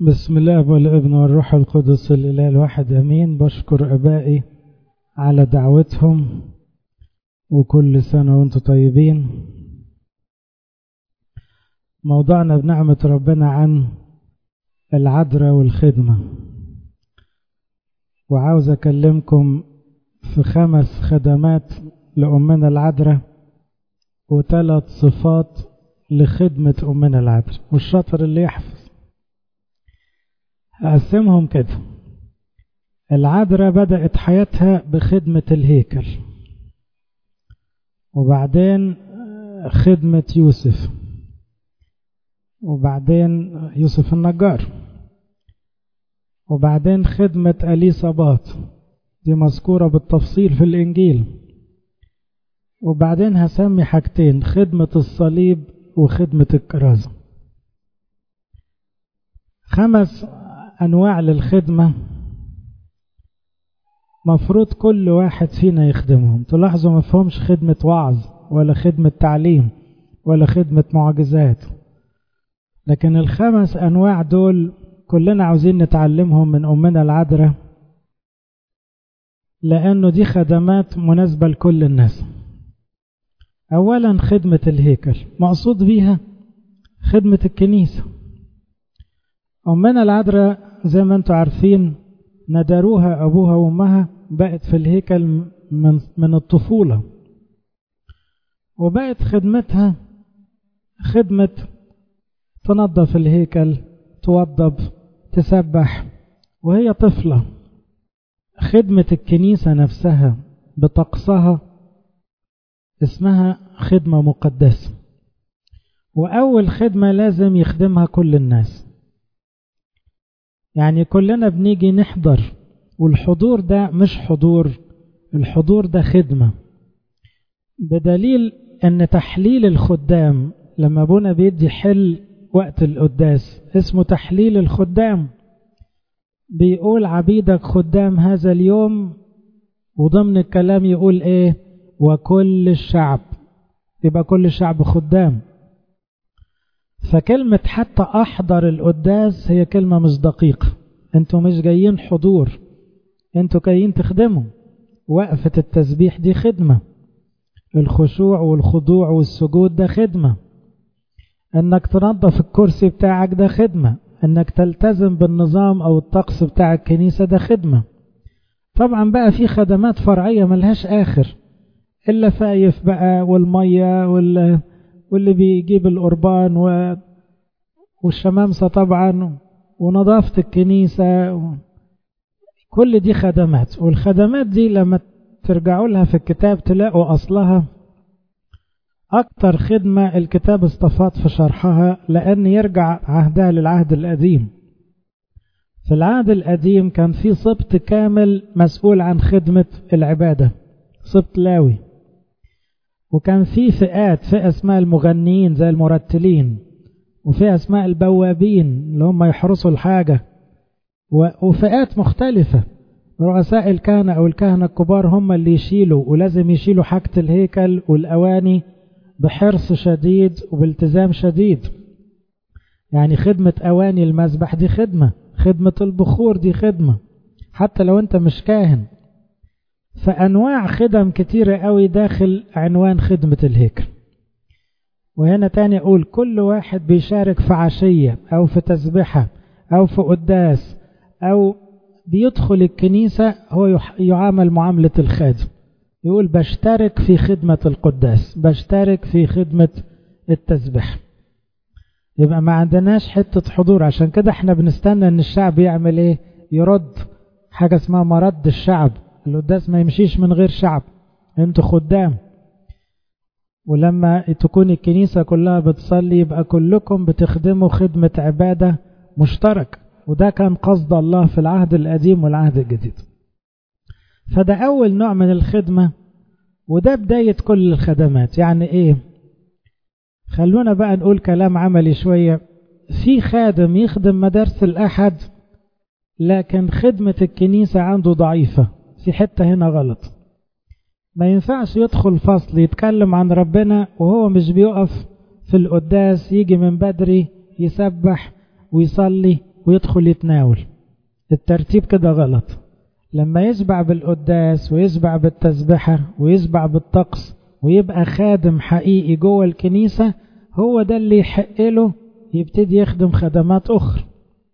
بسم الله والابن والروح القدس الإله الواحد أمين. بشكر أبائي على دعوتهم وكل سنة وانتم طيبين. موضوعنا بنعمة ربنا عن العذراء والخدمة، وعاوز أكلمكم في 5 خدمات لأمنا العذراء و3 صفات لخدمة أمنا العذراء، والشاطر اللي يحفظ. هقسمهم كده. العذراء بدأت حياتها بخدمة الهيكل، وبعدين خدمة يوسف، وبعدين يوسف النجار، وبعدين خدمة أليصابات دي مذكورة بالتفصيل في الإنجيل، وبعدين هسمي حاجتين: خدمة الصليب وخدمة الكرازة. 5 أنواع للخدمة مفروض كل واحد فينا يخدمهم. تلاحظوا ما فيهمش خدمة وعظ ولا خدمة تعليم ولا خدمة معجزات، لكن ال5 أنواع دول كلنا عاوزين نتعلمهم من أمنا العذراء، لأنه دي خدمات مناسبة لكل الناس. أولا خدمة الهيكل، مقصود بيها خدمة الكنيسة. أمنا العذراء زي ما انتم عارفين ندروها أبوها وأمها، بقت في الهيكل من الطفولة، وبقت خدمتها خدمة تنظف الهيكل، توضب، تسبح وهي طفلة. خدمة الكنيسة نفسها بطقسها اسمها خدمة مقدسة، وأول خدمة لازم يخدمها كل الناس. يعني كلنا بنيجي نحضر، والحضور ده مش حضور، الحضور ده خدمة، بدليل ان تحليل الخدام لما ابونا بيدي حل وقت القداس اسمه تحليل الخدام، بيقول عبيدك خدام هذا اليوم، وضمن الكلام يقول ايه؟ وكل الشعب، يبقى كل الشعب خدام. فكلمة حتى أحضر القداس هي كلمة مش دقيقة، انتوا مش جايين حضور، انتوا جايين تخدموا. وقفة التسبيح دي خدمة، الخشوع والخضوع والسجود ده خدمة، انك تنظف الكرسي بتاعك ده خدمة، انك تلتزم بالنظام او الطقس بتاع الكنيسة ده خدمة. طبعا بقى في خدمات فرعية ملهاش آخر، إلا فايف بقى والمية واللي بيجيب القربان والشمامسة طبعا ونظافة الكنيسة، كل دي خدمات. والخدمات دي لما ترجعوا لها في الكتاب تلاقوا أصلها أكتر خدمة الكتاب استفاض في شرحها، لأن يرجع عهدها للعهد القديم. في العهد القديم كان في سبط كامل مسؤول عن خدمة العبادة، سبط لاوي، وكان في فئة اسمها المغنيين زي المرتلين، وفي اسماء البوابين اللي هم يحرسوا الحاجة، وفئات مختلفة. رؤساء الكهنة أو الكهنة الكبار هم اللي يشيلوا، ولازم يشيلوا حاجة الهيكل والأواني بحرص شديد وبالتزام شديد. يعني خدمة أواني المذبح دي خدمة البخور دي خدمة، حتى لو أنت مش كاهن. فأنواع خدم كتيرة قوي داخل عنوان خدمة الهيكل. وهنا تاني أقول كل واحد بيشارك في عشية أو في تسبحة أو في قداس أو بيدخل الكنيسة هو يعامل معاملة الخادم، يقول بشترك في خدمة القداس، بشترك في خدمة التسبح. يبقى ما عندناش حتة حضور، عشان كده احنا بنستنى ان الشعب يعمل ايه؟ يرد، حاجة اسمها مرد الشعب. القداس ما يمشيش من غير شعب، انتوا خدام. ولما تكون الكنيسة كلها بتصلي يبقى كلكم بتخدموا خدمة عبادة مشترك، وده كان قصد الله في العهد القديم والعهد الجديد. فده أول نوع من الخدمة، وده بداية كل الخدمات. يعني ايه؟ خلونا بقى نقول كلام عملي شوية. في خادم يخدم مدارس الأحد، لكن خدمة الكنيسة عنده ضعيفة، في حتة هنا غلط. ما ينفعش يدخل فصل يتكلم عن ربنا وهو مش بيقف في القداس، يجي من بدري يسبح ويصلي ويدخل يتناول. الترتيب كده غلط. لما يشبع بالقداس ويشبع بالتسبحة ويشبع بالطقس ويبقى خادم حقيقي جوه الكنيسة، هو ده اللي يحق له يبتدي يخدم خدمات أخرى.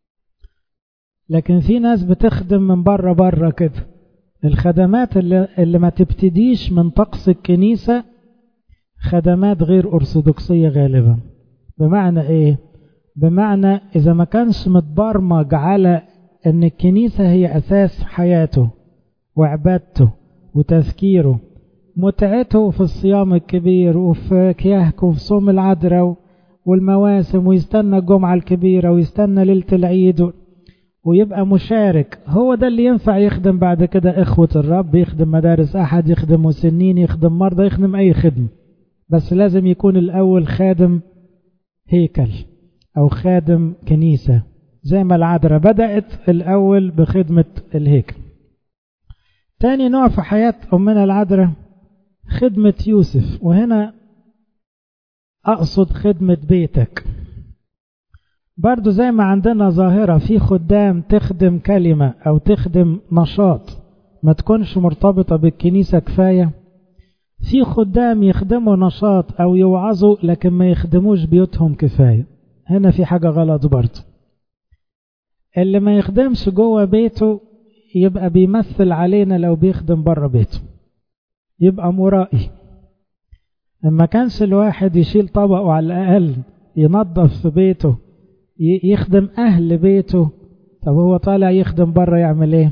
لكن في ناس بتخدم من بره كده. الخدمات اللي ما تبتديش من طقس الكنيسة خدمات غير أرثوذكسية غالبا. بمعنى إيه؟ بمعنى إذا ما كانش متبرمج على أن الكنيسة هي أساس حياته وعبادته وتذكيره، متعته في الصيام الكبير وفي كياهكه وفي صوم العذراء والمواسم، ويستنى الجمعة الكبيرة ويستنى ليلة العيد ويبقى مشارك، هو ده اللي ينفع يخدم بعد كده إخوة الرب، يخدم مدارس أحد، يخدم مسنين، يخدم مرضى، يخدم أي خدمة. بس لازم يكون الأول خادم هيكل أو خادم كنيسة، زي ما العذراء بدأت الأول بخدمة الهيكل. تاني نوع في حياة أمنا العذراء خدمة يوسف، وهنا أقصد خدمة بيتك. برضو زي ما عندنا ظاهرة في خدام تخدم كلمة أو تخدم نشاط ما تكونش مرتبطة بالكنيسة كفاية، في خدام يخدموا نشاط أو يوعظوا لكن ما يخدموش بيوتهم كفاية. هنا في حاجة غلط برضو. اللي ما يخدمش جوه بيته يبقى بيمثل علينا لو بيخدم بره بيته، يبقى مرائي. لما كانش الواحد يشيل طبقه على الأقل ينظف في بيته يخدم أهل بيته، طب هو طالع يخدم بره يعمل ايه؟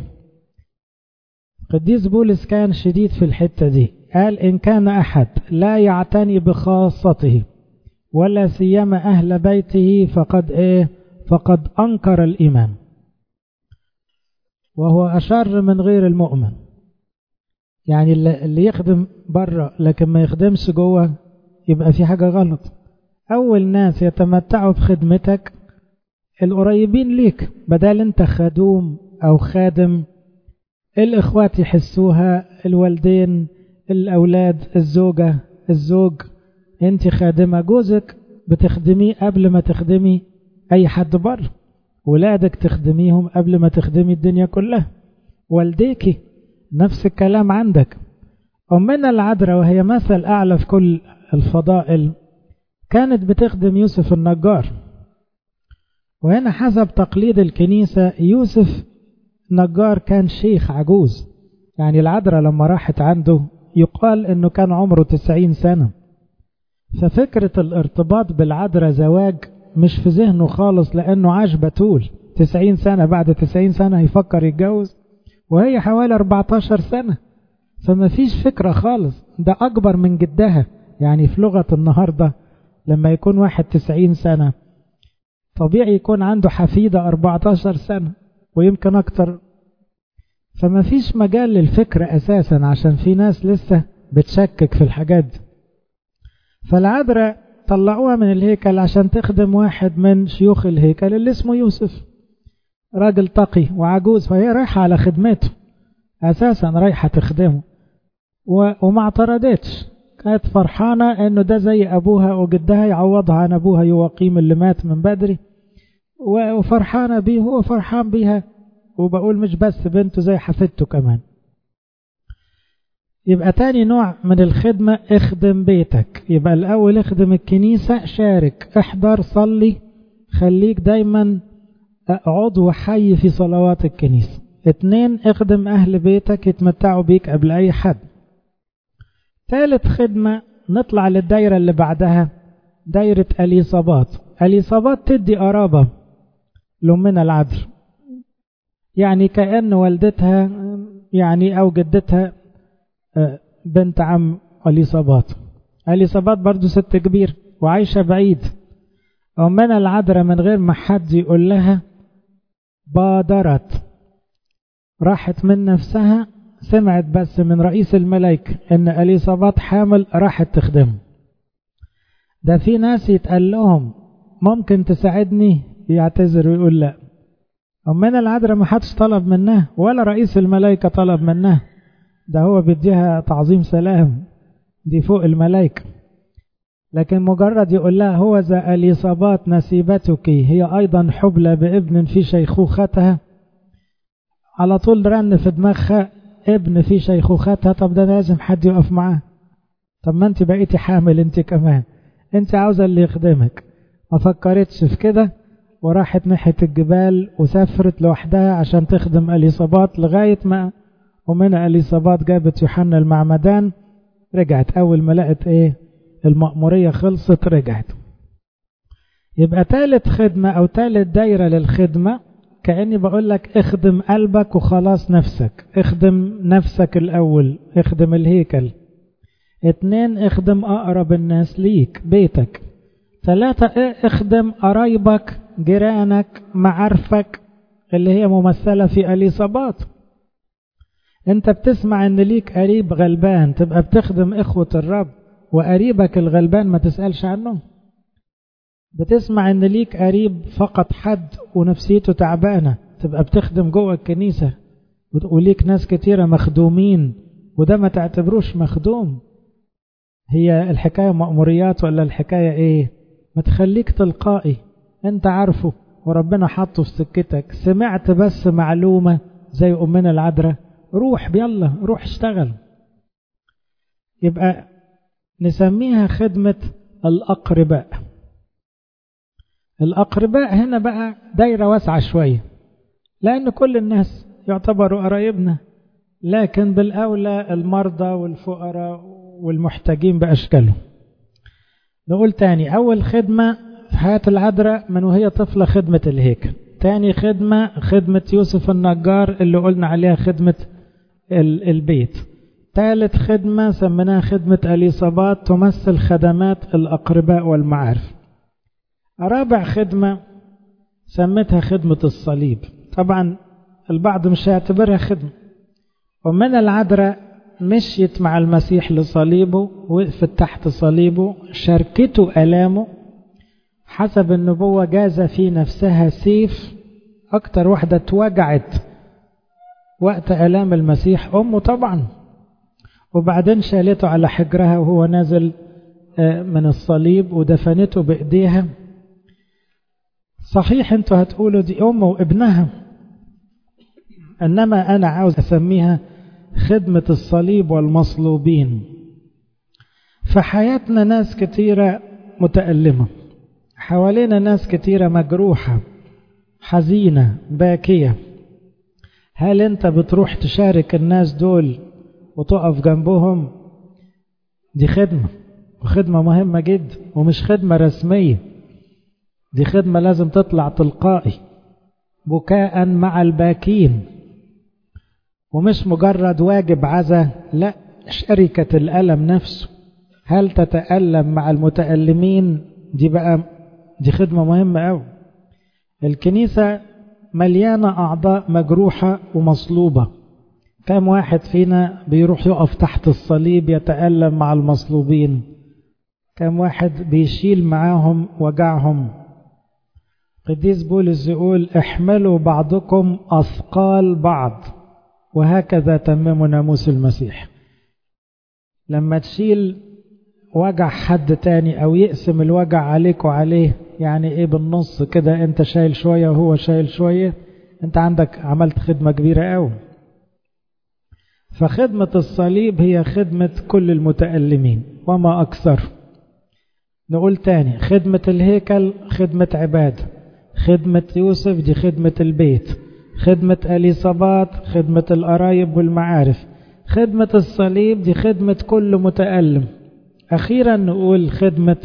قديس بولس كان شديد في الحتة دي، قال إن كان أحد لا يعتني بخاصته ولا سيما أهل بيته فقد أنكر الإيمان، وهو أشر من غير المؤمن. يعني اللي يخدم بره لكن ما يخدمش جوه يبقى في حاجة غلط. أول ناس يتمتعوا بخدمتك القريبين ليك، بدل انت خدوم أو خادم الإخوات يحسوها، الوالدين، الأولاد، الزوجة، الزوج. انت خادمة، جوزك بتخدميه قبل ما تخدمي أي حد بره، ولادك تخدميهم قبل ما تخدمي الدنيا كلها، والديكي نفس الكلام عندك. أمنا العذراء وهي مثل أعلى في كل الفضائل كانت بتخدم يوسف النجار. وهنا حسب تقليد الكنيسة يوسف نجار كان شيخ عجوز، يعني العذراء لما راحت عنده يقال انه كان عمره 90 سنة. ففكرة الارتباط بالعذراء زواج مش في ذهنه خالص، لانه عاش بتول 90 سنة، بعد 90 سنة يفكر يتجوز وهي حوالي 14 سنة، فما فيش فكرة خالص. ده اكبر من جدها. يعني في لغة النهاردة لما يكون واحد 90 سنة طبيعي يكون عنده حفيدة 14 سنة ويمكن أكتر. فما فيش مجال للفكرة أساسا، عشان في ناس لسه بتشكك في الحاجات دي. فالعذراء طلعوها من الهيكل عشان تخدم واحد من شيوخ الهيكل اللي اسمه يوسف، راجل تقي وعجوز، فهي رايحة على خدمته أساسا، رايحة تخدمه وما اعترضتش. كانت فرحانة انه ده زي ابوها وجدها، يعوضها عن ابوها يواقيم اللي مات من بدري، وفرحانة بيه هو فرحان بيها، وبقول مش بس بنته زي حفيدته كمان. يبقى تاني نوع من الخدمة اخدم بيتك. يبقى الاول اخدم الكنيسة، شارك، احضر، صلي، خليك دايما عضو حي في صلوات الكنيسة. 2 اخدم اهل بيتك يتمتعوا بيك قبل اي حد. ثالث خدمة نطلع للدايرة اللي بعدها، دايرة اليصابات. اليصابات تدي قرابة لأمنا العذراء، يعني كأن والدتها يعني أو جدتها بنت عم اليصابات. اليصابات برضو ست كبير وعايشة بعيد. أمنا العذراء من غير ما حد يقول لها بادرت، راحت من نفسها، سمعت بس من رئيس الملائكة ان اليصابات حامل، راحت تخدمه. ده في ناس يتقال لهم ممكن تساعدني يعتذر ويقول لا. أمنا العذراء ما حدش طلب منها ولا رئيس الملائكة طلب منها، ده هو بيديها تعظيم سلام، دي فوق الملائكة. لكن مجرد يقول لها هو ذا إليصابات نسيبتك هي أيضا حبلى بابن في شيخوختها، على طول رن في دماغها ابن في شيخوختها. طب ده لازم حد يقف معاه. طب ما انت بقيتي حامل انت كمان، انت عاوزة اللي يخدمك. ما فكرتش في كده وراحت ناحية الجبال وسافرت لوحدها عشان تخدم إليصابات لغاية ما ومن إليصابات جابت يوحنا المعمدان. رجعت أول ما لقت المأمورية خلصت رجعت. يبقى ثالث خدمة أو ثالث دايرة للخدمة، كأني بقول لك اخدم قلبك وخلاص نفسك. اخدم نفسك الأول، اخدم الهيكل. 2 اخدم أقرب الناس ليك بيتك. 3 اخدم قرايبك جيرانك معارفك اللي هي ممثلة في إليصابات. انت بتسمع ان ليك قريب غلبان تبقى بتخدم اخوة الرب، وقريبك الغلبان ما تسألش عنه. بتسمع ان ليك قريب فقط حد ونفسيته تعبانة تبقى بتخدم جوه الكنيسة، وليك ناس كتيرة مخدومين وده ما تعتبروش مخدوم. هي الحكاية مأموريات ولا الحكاية ما تخليك تلقائي، انت عارفه وربنا حطه في سكتك. سمعت بس معلومة زي أمنا العذراء، روح يلا روح اشتغل. يبقى نسميها خدمة الأقرباء. الأقرباء هنا بقى دايرة واسعة شوية، لأن كل الناس يعتبروا قرايبنا، لكن بالأولى المرضى والفقراء والمحتاجين بأشكالهم. نقول تاني، أول خدمة في حياة العذراء من وهي طفلة خدمة الهيكل. تاني خدمة يوسف النجار اللي قلنا عليها خدمة البيت. ثالث خدمة سميناها خدمة إليصابات تمثل خدمات الأقرباء والمعارف. رابع خدمة سميتها خدمة الصليب. طبعا البعض مش هيعتبرها خدمة. ومن العذراء مشيت مع المسيح لصليبه، وقفت تحت صليبه، شاركته آلامه حسب النبوة، جاز في نفسها سيف. أكتر واحدة توجعت وقت آلام المسيح أمه طبعا، وبعدين شالته على حجرها وهو نازل من الصليب ودفنته بإيديها. صحيح انتوا هتقولوا دي أمه وابنها، إنما أنا عاوز أسميها خدمة الصليب والمصلوبين. فحياتنا ناس كتيرة متألمة، حوالينا ناس كتيرة مجروحة حزينة باكية. هل انت بتروح تشارك الناس دول وتقف جنبهم؟ دي خدمة، وخدمة مهمة جدا، ومش خدمة رسمية، دي خدمة لازم تطلع تلقائي بكاء مع الباكين، ومش مجرد واجب عزا، لا، شركة الألم نفسه. هل تتألم مع المتألمين؟ دي خدمة مهمة أوي. الكنيسة مليانة أعضاء مجروحة ومصلوبة. كم واحد فينا بيروح يقف تحت الصليب يتألم مع المصلوبين؟ كم واحد بيشيل معاهم وجعهم؟ قديس بولس يقول احملوا بعضكم أثقال بعض، وهكذا تمموا ناموس المسيح. لما تشيل وجع حد تاني أو يقسم الوجع عليك وعليه، يعني بالنص كده، انت شايل شوية وهو شايل شوية، انت عندك عملت خدمة كبيرة أوي. فخدمة الصليب هي خدمة كل المتألمين وما أكثر. نقول تاني، خدمة الهيكل خدمة عبادة، خدمة يوسف دي خدمة البيت، خدمة إليصابات خدمة القرايب والمعارف، خدمة الصليب دي خدمة كل متألم. أخيرا نقول خدمة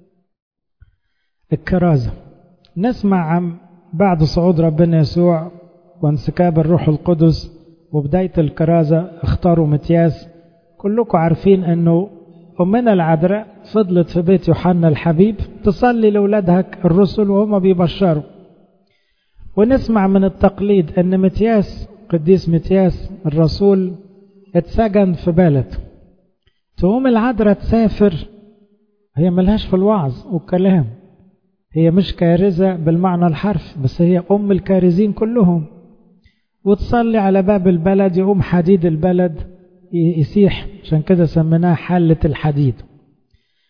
الكرازة. نسمع عن بعد صعود ربنا يسوع وانسكاب الروح القدس وبداية الكرازة اختاروا متياس. كلكم عارفين أنه أمنا العذراء فضلت في بيت يوحنا الحبيب تصلي لأولادها الرسل وهم بيبشروا. ونسمع من التقليد أن متياس، قديس متياس الرسول، اتسجن في بلد. تقوم العذراء تسافر، هي ملهاش في الوعظ والكلام، هي مش كارزة بالمعنى الحرفي، بس هي أم الكارزين كلهم، وتصلي على باب البلد. يقوم حديد البلد يسيح، عشان كده سميناها حلة الحديد.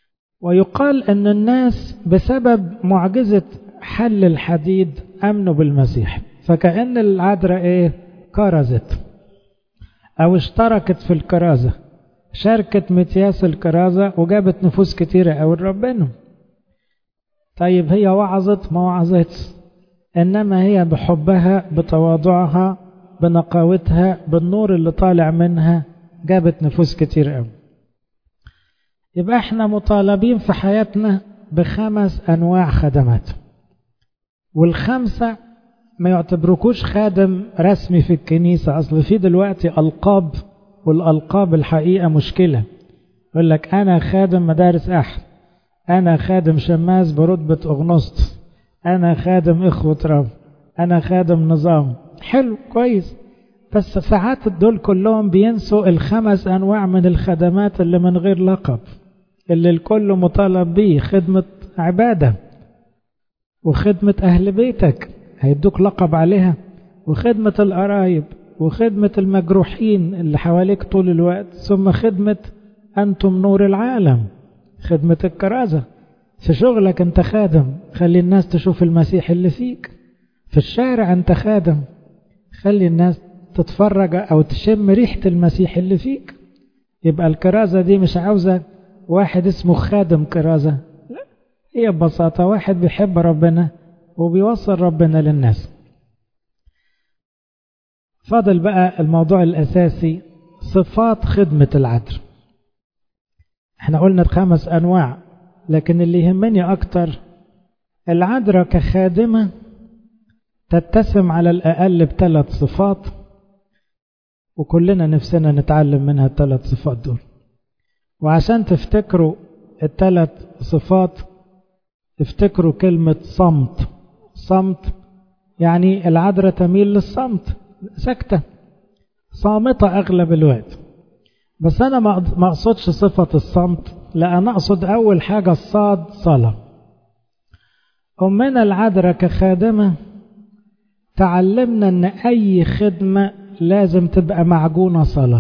ويقال أن الناس بسبب معجزة حل الحديد أمنوا بالمسيح، فكأن العذراء كرزت أو اشتركت في الكرازة، شاركت متياس الكرازة وجابت نفوس كتيرة أو ربنا. طيب هي وعظت ما وعظتش، إنما هي بحبها بتواضعها بنقاوتها بالنور اللي طالع منها جابت نفوس كتير أوي. يبقى احنا مطالبين في حياتنا ب5 أنواع خدمات، والخمسة ما يعتبروكوش خادم رسمي في الكنيسة. أصل في دلوقتي ألقاب، والألقاب الحقيقة مشكلة. يقول لك أنا خادم مدارس أحد، أنا خادم شماس برتبة أغنسطس، أنا خادم إخوة رب، أنا خادم نظام. حلو كويس، بس ساعات دول كلهم بينسوا ال5 أنواع من الخدمات اللي من غير لقب، اللي الكل مطالب بيه: خدمة عبادة، وخدمة أهل بيتك هيدوك لقب عليها، وخدمة القرايب، وخدمة المجروحين اللي حواليك طول الوقت، ثم خدمة أنتم نور العالم، خدمة الكرازة. في شغلك أنت خادم، خلي الناس تشوف المسيح اللي فيك. في الشارع أنت خادم، خلي الناس تتفرج أو تشم ريحة المسيح اللي فيك. يبقى الكرازة دي مش عاوزة واحد اسمه خادم كرازة، لا، هي ببساطة واحد بيحب ربنا وبيوصل ربنا للناس. فاضل بقى الموضوع الأساسي، صفات خدمة العذراء. احنا قلنا 5 أنواع، لكن اللي يهمني أكتر العذراء كخادمة تتسم على الأقل ب3 صفات، وكلنا نفسنا نتعلم منها ال3 صفات دول. وعشان تفتكروا ال3 صفات تفتكروا كلمة صمت. صمت يعني العذراء تميل للصمت، سكتة صامتة أغلب الوقت. بس أنا ما أقصدش صفة الصمت، لا، أنا أقصد أول حاجة الصاد، صلاة. أمنا العذراء كخادمة تعلمنا أن أي خدمة لازم تبقى معجونة صلاة.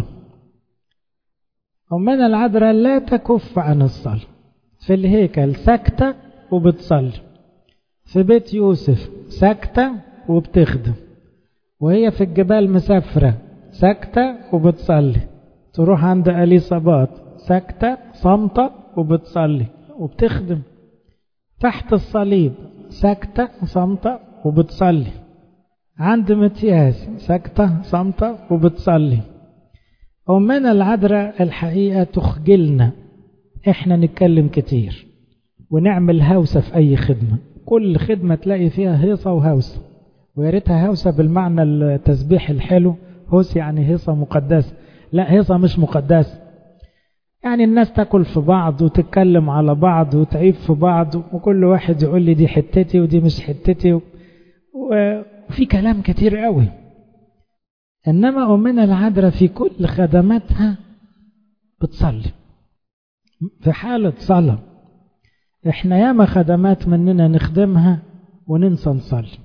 أمنا العذراء لا تكف عن الصلاة، في الهيكل ساكتة وبتصلي، في بيت يوسف ساكتة وبتخدم، وهي في الجبال مسافرة ساكتة وبتصلي، تروح عند أليصابات ساكتة صامتة وبتصلي وبتخدم، تحت الصليب ساكتة صامتة وبتصلي، عند متياس ساكتة صامتة وبتصلي. أمنا العذراء الحقيقة تخجلنا إحنا نتكلم كتير ونعمل هوسة في أي خدمة. كل خدمة تلاقي فيها هيصة وهوسة، وياريتها هوسة بالمعنى التسبيح الحلو، هوس يعني هيصة مقدسة. لا، هيصة مش مقدسة، يعني الناس تاكل في بعض وتتكلم على بعض وتعيب في بعض، وكل واحد يقول لي دي حتتي ودي مش حتتي، وفي كلام كتير قوي. إنما أمنا العذراء في كل خدماتها بتصلي، في حالة صلاة. إحنا ياما خدمات مننا نخدمها وننسى نصلي،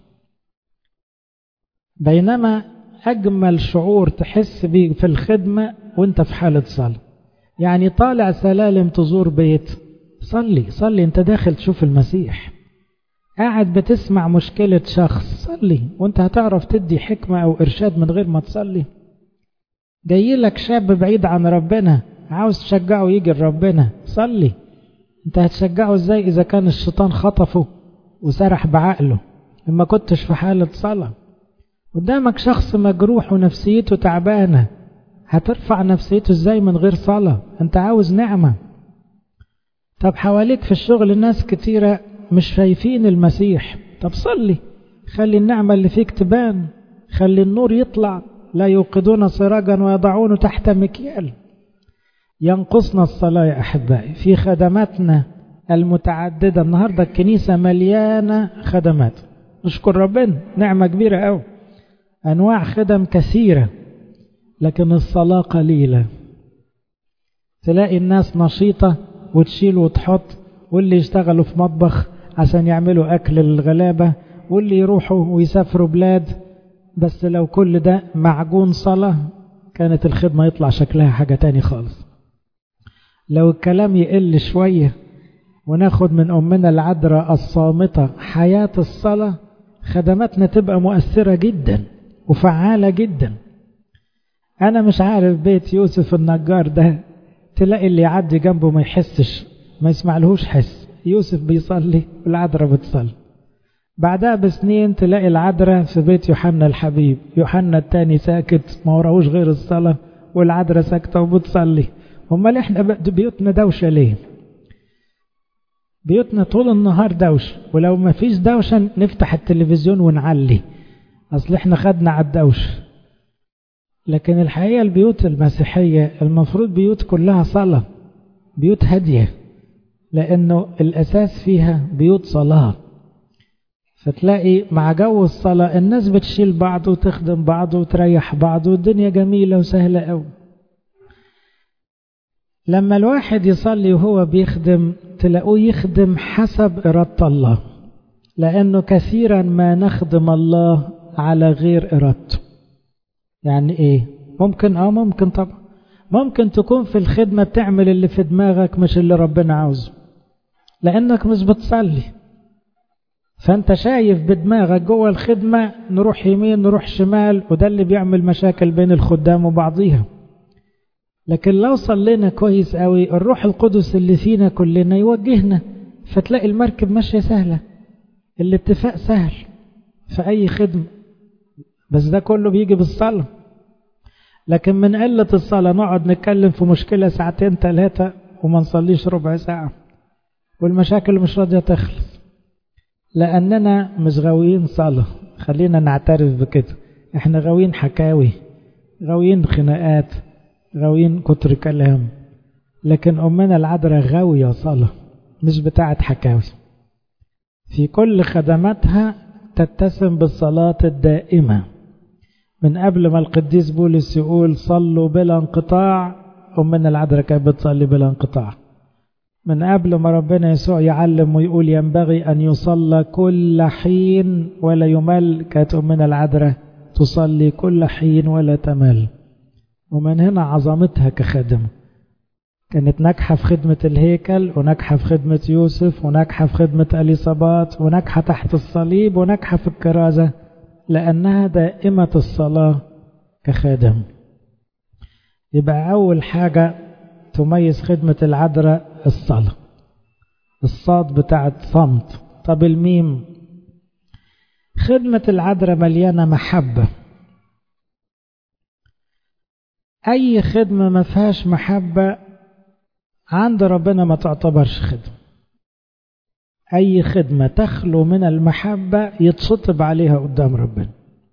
بينما أجمل شعور تحس بيه في الخدمة وانت في حالة صلاة. يعني طالع سلالم تزور بيت، صلي صلي، انت داخل تشوف المسيح. قاعد بتسمع مشكلة شخص، صلي، وانت هتعرف تدي حكمة أو إرشاد من غير ما تصلي. جاي لك شاب بعيد عن ربنا عاوز تشجعه يجي لربنا، صلي. انت هتشجعه ازاي إذا كان الشيطان خطفه وسرح بعقله لما كنتش في حالة صلاة؟ قدامك شخص مجروح ونفسيته تعبانة، هترفع نفسيته ازاي من غير صلاة؟ انت عاوز نعمة. طب حواليك في الشغل ناس كتيرة مش شايفين المسيح، طب صلي، خلي النعمة اللي فيك تبان، خلي النور يطلع. لا يوقدون سراجا ويضعونه تحت مكيال. ينقصنا الصلاة يا أحبائي في خدماتنا المتعددة. النهاردة الكنيسة مليانة خدمات، نشكر ربنا، نعمة كبيرة أوي، أنواع خدم كثيرة، لكن الصلاة قليلة. تلاقي الناس نشيطة وتشيل وتحط، واللي يشتغلوا في مطبخ عشان يعملوا أكل للغلابة، واللي يروحوا ويسافروا بلاد. بس لو كل ده معجون صلاة كانت الخدمة يطلع شكلها حاجة تاني خالص. لو الكلام يقل شوية وناخد من أمنا العذراء الصامتة حياة الصلاة، خدماتنا تبقى مؤثرة جدا وفعالة جدا. أنا مش عارف بيت يوسف النجار ده، تلاقي اللي يعدي جنبه ما يحسش، ما يسمعلهوش حس. يوسف بيصلي والعذراء بتصلي. بعدها بسنين تلاقي العذراء في بيت يوحنا الحبيب، يوحنا التاني ساكت ما وراهوش غير الصلاة، والعذراء ساكتة وبتصلي. امال احنا بيوتنا دوشة ليه؟ بيوتنا طول النهار دوشة، ولو ما فيش دوشة نفتح التلفزيون ونعلي، اصل احنا خدنا على الدوشة. لكن الحقيقة البيوت المسيحية المفروض بيوت كلها صلاة، بيوت هادية، لانه الاساس فيها بيوت صلاة. فتلاقي مع جو الصلاة الناس بتشيل بعض وتخدم بعض وتريح بعض، والدنيا جميلة وسهلة قوي. لما الواحد يصلي وهو بيخدم تلاقوه يخدم حسب إرادة الله، لأنه كثيرا ما نخدم الله على غير إرادته. يعني إيه؟ ممكن طبعا، ممكن تكون في الخدمة بتعمل اللي في دماغك مش اللي ربنا عاوزه، لأنك مش بتصلي، فأنت شايف بدماغك جوه الخدمة نروح يمين نروح شمال، وده اللي بيعمل مشاكل بين الخدام وبعضيها. لكن لو صلينا كويس قوي الروح القدس اللي فينا كلنا يوجهنا، فتلاقي المركب ماشية سهلة، الاتفاق سهل في أي خدمة. بس ده كله بيجي بالصلاة. لكن من قلة الصلاة نقعد نتكلم في مشكلة ساعتين 3 وما نصليش ربع ساعة، والمشاكل مش راضية تخلص، لأننا مش غاويين صلاة. خلينا نعترف بكده، احنا غاويين حكاوي، غاويين خناقات، غاويين كتر كلام. لكن أمنا العذراء غاوية صلاة، مش بتاعت حكاوي. في كل خدماتها تتسم بالصلاة الدائمة. من قبل ما القديس بولس يقول صلوا بلا انقطاع، أمنا العذراء كانت بتصلي بلا انقطاع. من قبل ما ربنا يسوع يعلم ويقول ينبغي أن يصلى كل حين ولا يمل، كانت أمنا العذراء تصلي كل حين ولا تمل. ومن هنا عظمتها كخادمة. كانت ناجحة في خدمة الهيكل، وناجحة في خدمة يوسف، وناجحة في خدمة أليصابات، وناجحة تحت الصليب، وناجحة في الكرازة، لأنها دائمة الصلاة كخادم. يبقى أول حاجة تميز خدمة العذراء الصلاة، الصاد بتاعت صمت. طب الميم؟ خدمة العذراء مليانة محبة. أي خدمة ما فيهاش محبة عند ربنا ما تعتبرش خدمة. أي خدمة تخلو من المحبة يتشطب عليها قدام ربنا.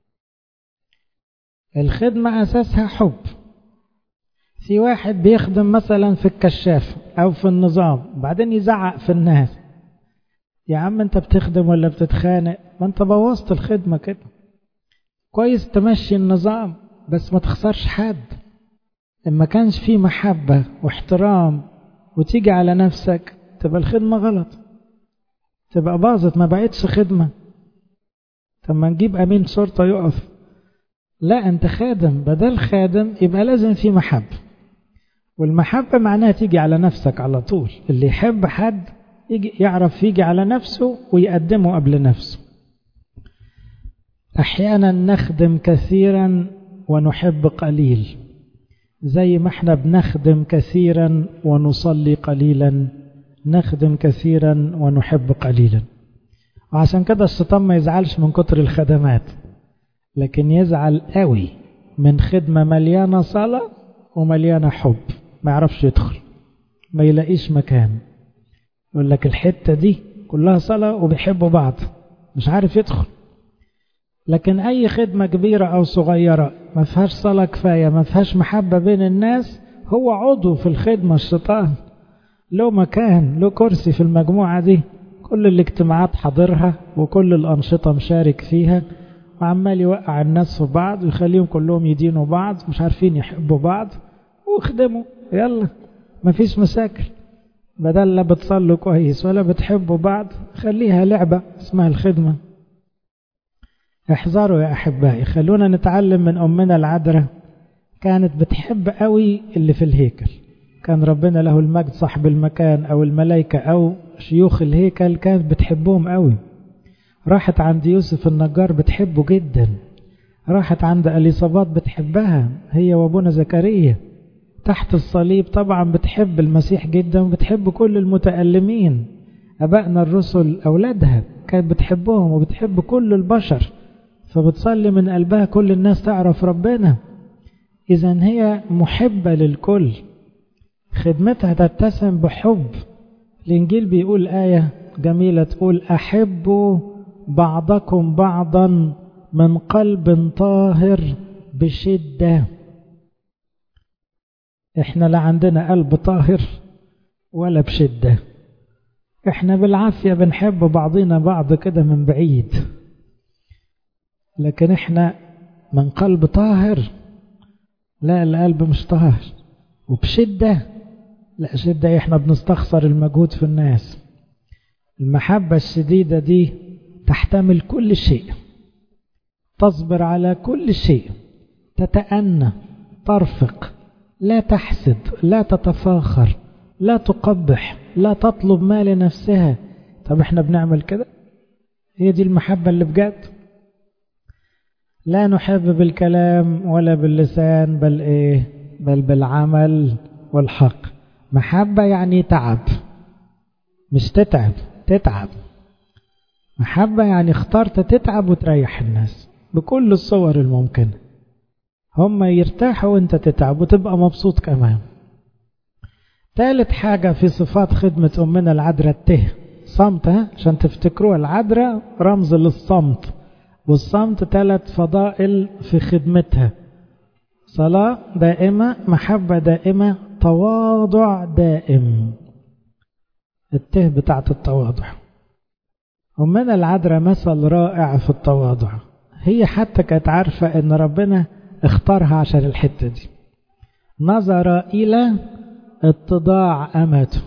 الخدمة أساسها حب. في واحد بيخدم مثلا في الكشاف أو في النظام، بعدين يزعق في الناس، يا عم أنت بتخدم ولا بتتخانق؟ ما أنت بوظت الخدمة كده. كويس تمشي النظام بس ما تخسرش حد. إما كانش فيه محبة واحترام وتيجي على نفسك تبقى الخدمة غلط، تبقى باظت، ما بقتش خدمة. طب ما نجيب أمين شرطة يقف؟ لا، أنت خادم، بدل خادم يبقى لازم فيه محبة. والمحبة معناها تيجي على نفسك على طول. اللي يحب حد يعرف يجي على نفسه ويقدمه قبل نفسه. أحيانا نخدم كثيرا ونحب قليل، زي ما احنا بنخدم كثيرا ونصلي قليلا، نخدم كثيرا ونحب قليلا. وعشان كده الشيطان ما يزعلش من كتر الخدمات، لكن يزعل قوي من خدمة مليانة صلاة ومليانة حب، ما يعرفش يدخل، ما يلاقيش مكان. يقول لك الحتة دي كلها صلاة وبيحبوا بعض، مش عارف يدخل. لكن أي خدمة كبيرة أو صغيرة ما فيهاش صلاة كفاية، ما فيهاش محبة بين الناس، هو عضو في الخدمة. الشيطان له مكان، له كرسي في المجموعة دي، كل الاجتماعات حاضرها وكل الأنشطة مشارك فيها، وعمال يوقع الناس في بعض ويخليهم كلهم يدينوا بعض، مش عارفين يحبوا بعض، ويخدموا يلا ما فيش مشاكل. بدل لا بتصلوا كويس ولا بتحبوا بعض، خليها لعبة اسمها الخدمة. احذروا يا أحبائي، خلونا نتعلم من أمنا العذراء. كانت بتحب قوي اللي في الهيكل. كان ربنا له المجد صاحب المكان أو الملائكة أو شيوخ الهيكل كانت بتحبهم قوي. راحت عند يوسف النجار بتحبه جدا، راحت عند اليصابات بتحبها هي وابونا زكريا. تحت الصليب طبعا بتحب المسيح جدا وبتحب كل المتألمين. أبائنا الرسل أولادها كانت بتحبهم وبتحب كل البشر، فبتصلي من قلبها كل الناس تعرف ربنا. إذن هي محبة للكل، خدمتها تتسم بحب. الإنجيل بيقول آية جميلة تقول أحبوا بعضكم بعضا من قلب طاهر بشدة. احنا لا عندنا قلب طاهر ولا بشدة، احنا بالعافية بنحب بعضنا بعض كده من بعيد، لكن احنا من قلب طاهر لا، القلب مش طاهر. وبشدة لا، شدة احنا بنستخسر المجهود في الناس. المحبة الشديدة دي تحتمل كل شيء، تصبر على كل شيء، تتأنى، ترفق، لا تحسد، لا تتفاخر، لا تقبح، لا تطلب ما لنفسها. طب احنا بنعمل كده؟ هي دي المحبة اللي بجد؟ لا نحب بالكلام ولا باللسان، بل ايه؟ بل بالعمل والحق. محبة يعني تعب، مش تتعب، تتعب. محبة يعني اخترت تتعب وتريح الناس بكل الصور الممكنة، هم يرتاحوا وانت تتعب وتبقى مبسوط كمان. ثالث حاجة في صفات خدمة أمنا العذراء صمتها، عشان تفتكروا العذراء رمز للصمت، والصمت 3 فضائل في خدمتها: صلاة دائمة، محبة دائمة، تواضع دائم. بتاعت التواضع. أمنا العذراء مثل رائع في التواضع. هي حتى كانت عارفة ان ربنا اختارها عشان الحتة دي. نظر إلى اتضاع أمته.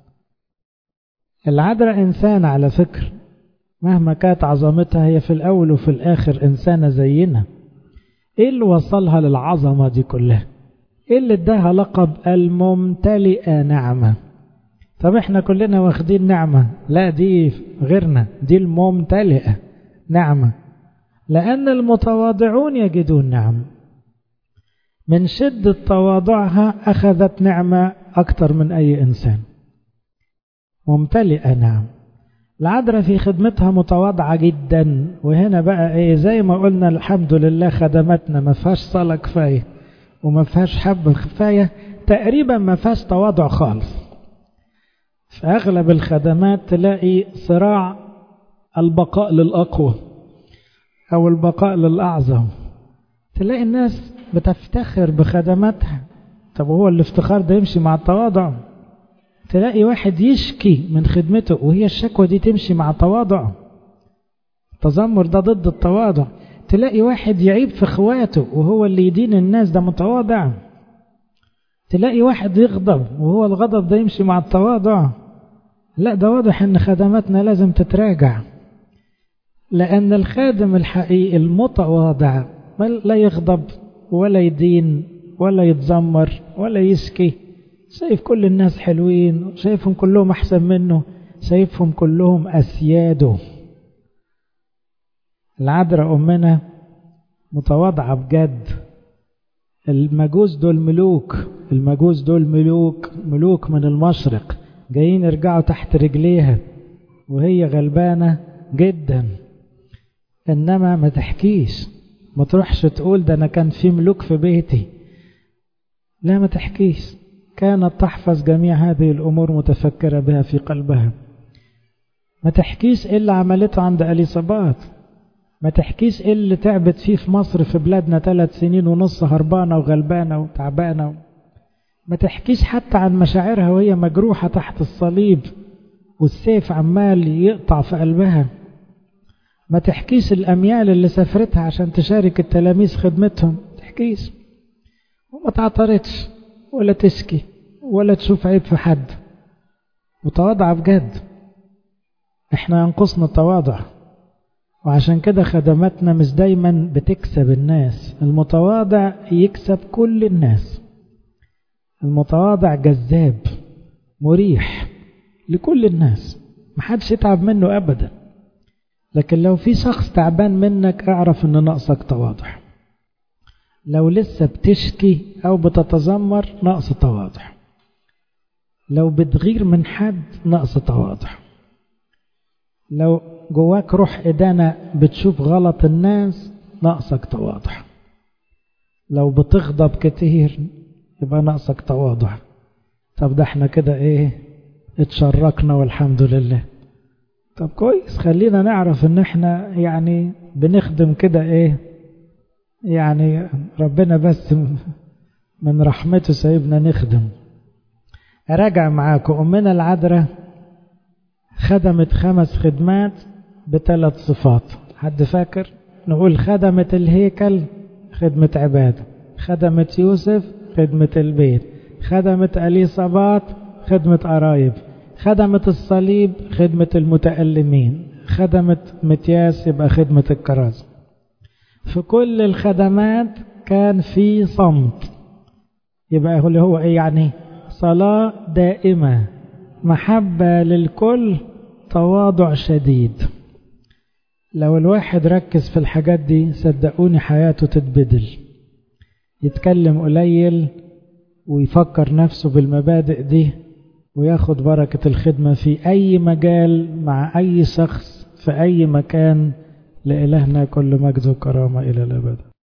العذراء إنسان على فكرة، مهما كانت عظمتها هي في الأول وفي الآخر إنسانة زينا. إيه اللي وصلها للعظمة دي كلها؟ إيه اللي اداها لقب الممتلئة نعمة؟ طب احنا كلنا واخدين نعمة، لا دي غيرنا، دي الممتلئة نعمة. لأن المتواضعون يجدون نعمة. من شدة تواضعها أخذت نعمة أكتر من أي إنسان. ممتلئة نعم. العذراء في خدمتها متواضعة جدا. وهنا بقى ايه، زي ما قلنا الحمد لله خدمتنا ما فيهاش صلاة كفاية وما فيهاش حب كفاية، تقريبا ما فيهاش تواضع خالص. في أغلب الخدمات تلاقي صراع البقاء للأقوى أو البقاء للأعظم. تلاقي الناس بتفتخر بخدماتها. طب هو الافتخار ده يمشي مع التواضع؟ تلاقي واحد يشكي من خدمته وهي الشكوى دي تمشي مع تواضع. التذمر ده ضد التواضع. تلاقي واحد يعيب في اخواته وهو اللي يدين الناس، ده متواضع. تلاقي واحد يغضب وهو الغضب ده يمشي مع التواضع. لا، ده واضح ان خدماتنا لازم تتراجع. لأن الخادم الحقيقي المتواضع لا يغضب ولا يدين ولا يتذمر ولا يشكي. شايف كل الناس حلوين، شايفهم كلهم أحسن منه، شايفهم كلهم أسياده. العذراء أمنا متواضعة بجد. المجوس دول ملوك، المجوس دول ملوك من المشرق، جايين يرجعوا تحت رجليها وهي غلبانة جدا. إنما ما تحكيش، ما تروحش تقول ده أنا كان في ملوك في بيتي. لا، ما تحكيش. كانت تحفظ جميع هذه الأمور متفكرة بها في قلبها. ما تحكيش إيه اللي عملته عند اليصابات. ما تحكيش إيه اللي تعبت فيه في مصر في بلادنا 3 سنين ونص هربانة وغلبانة وتعبانة. ما تحكيش حتى عن مشاعرها وهي مجروحة تحت الصليب والسيف عمال يقطع في قلبها. ما تحكيش الأميال اللي سافرتها عشان تشارك التلاميذ خدمتهم. ما تحكيش وما تعترضش ولا تشكي ولا تشوف عيب في حد. متواضعة بجد. احنا ينقصنا التواضع، وعشان كده خدماتنا مش دايما بتكسب الناس. المتواضع يكسب كل الناس. المتواضع جذاب مريح لكل الناس. محدش يتعب منه أبدا. لكن لو في شخص تعبان منك اعرف ان نقصك تواضع. لو لسه بتشكي او بتتذمر نقص تواضع. لو بتغير من حد نقص تواضع. لو جواك روح إدانة بتشوف غلط الناس نقصك تواضع. لو بتغضب كتير يبقى نقصك تواضع. طب ده احنا كده ايه اتشركنا والحمد لله. طب كويس، خلينا نعرف ان احنا يعني بنخدم كده ايه، يعني ربنا بس من رحمته سايبنا نخدم. اراجع معاكم، امنا العذراء خدمت 5 خدمات ب3 صفات. حد فاكر؟ نقول خدمت الهيكل خدمة عبادة، خدمت يوسف خدمة البيت، خدمت أليصابات خدمة قرايب، خدمت الصليب خدمة المتألمين، خدمت متياس يبقى خدمة الكرازة. في كل الخدمات كان في صمت، يبقى اللي هو ايه يعني؟ صلاة دائمة، محبة للكل، تواضع شديد. لو الواحد ركز في الحاجات دي صدقوني حياته تتبدل. يتكلم قليل ويفكر نفسه بالمبادئ دي وياخد بركة الخدمة في أي مجال مع أي شخص في أي مكان. لإلهنا كل مجد وكرامة إلى الأبد.